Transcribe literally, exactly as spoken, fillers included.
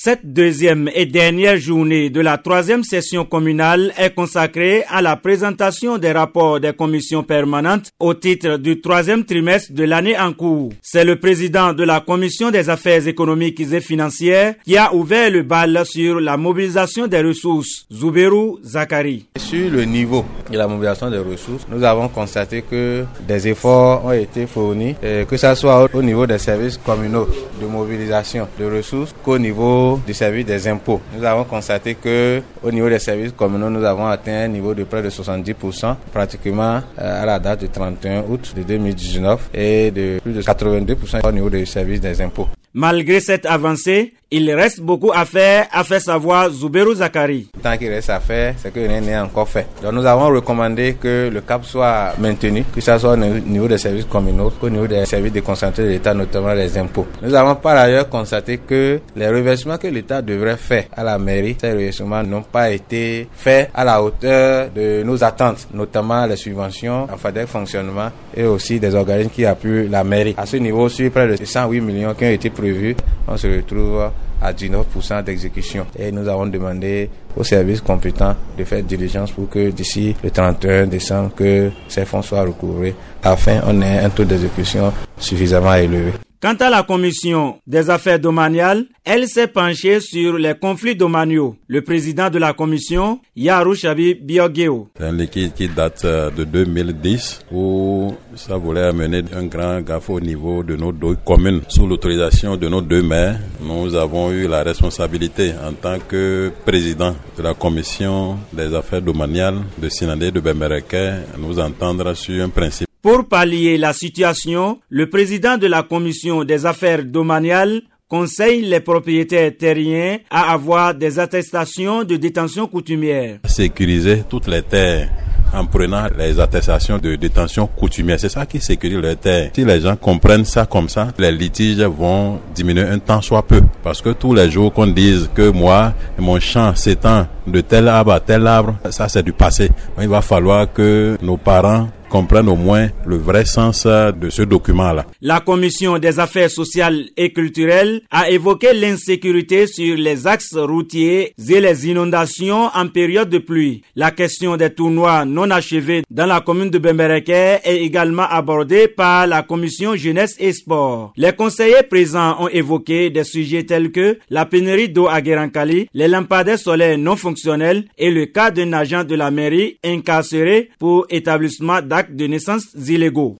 Cette deuxième et dernière journée de la troisième session communale est consacrée à la présentation des rapports des commissions permanentes au titre du troisième trimestre de l'année en cours. C'est le président de la commission des affaires économiques et financières qui a ouvert le bal sur la mobilisation des ressources. Zouberou Zakari. Sur le niveau de la mobilisation des ressources, nous avons constaté que des efforts ont été fournis, que ce soit au niveau des services communaux de mobilisation de ressources qu'au niveau du service des impôts. Nous avons constaté que au niveau des services communaux, nous avons atteint un niveau de près de soixante-dix pour cent pratiquement à la date du trente et un août de deux mille dix-neuf et de plus de quatre-vingt-deux pour cent au niveau des services des impôts. Malgré cette avancée, il reste beaucoup à faire, a fait savoir Zouberou Zakari. Tant qu'il reste à faire, c'est que rien n'est encore fait. Donc nous avons recommandé que le cap soit maintenu, que ce soit au niveau des services communaux, qu'au niveau des services déconcentrés de l'État, notamment les impôts. Nous avons par ailleurs constaté que les reversements que l'État devrait faire à la mairie, ces reversements n'ont pas été faits à la hauteur de nos attentes, notamment les subventions en faveur du fonctionnement et aussi des organismes qui appuient la mairie. À ce niveau, sur près de cent huit millions qui ont été prévus, on se retrouve à dix-neuf pour cent d'exécution. Et nous avons demandé aux services compétents de faire diligence pour que d'ici le trente et un décembre, que ces fonds soient recouvrés afin qu'on ait un taux d'exécution suffisamment élevé. Quant à la commission des affaires domaniales, elle s'est penchée sur les conflits domaniaux. Le président de la commission, Yarou Chabi Biogeo. C'est un liquide qui date de deux mille dix où ça voulait amener un grand gaffe au niveau de nos deux communes. Sous l'autorisation de nos deux maires, nous avons eu la responsabilité en tant que président de la commission des affaires domaniales de Sinandé de Bembereke, nous entendre sur un principe. Pour pallier la situation, le président de la commission des affaires domaniales conseille les propriétaires terriens à avoir des attestations de détention coutumière. Sécuriser toutes les terres en prenant les attestations de détention coutumière. C'est ça qui sécurise les terres. Si les gens comprennent ça comme ça, les litiges vont diminuer un temps soit peu. Parce que tous les jours qu'on dise que moi, mon champ s'étend de tel arbre à tel arbre, ça c'est du passé. Donc, il va falloir que nos parents comprennent au moins le vrai sens de ce document-là. La commission des affaires sociales et culturelles a évoqué l'insécurité sur les axes routiers et les inondations en période de pluie. La question des tournois non achevés dans la commune de Bembereke est également abordée par la commission jeunesse et sport. Les conseillers présents ont évoqué des sujets tels que la pénurie d'eau à Guérankali, les lampadaires solaires non fonctionnels et le cas d'un agent de la mairie incarcéré pour établissement d'actes de naissance illégaux.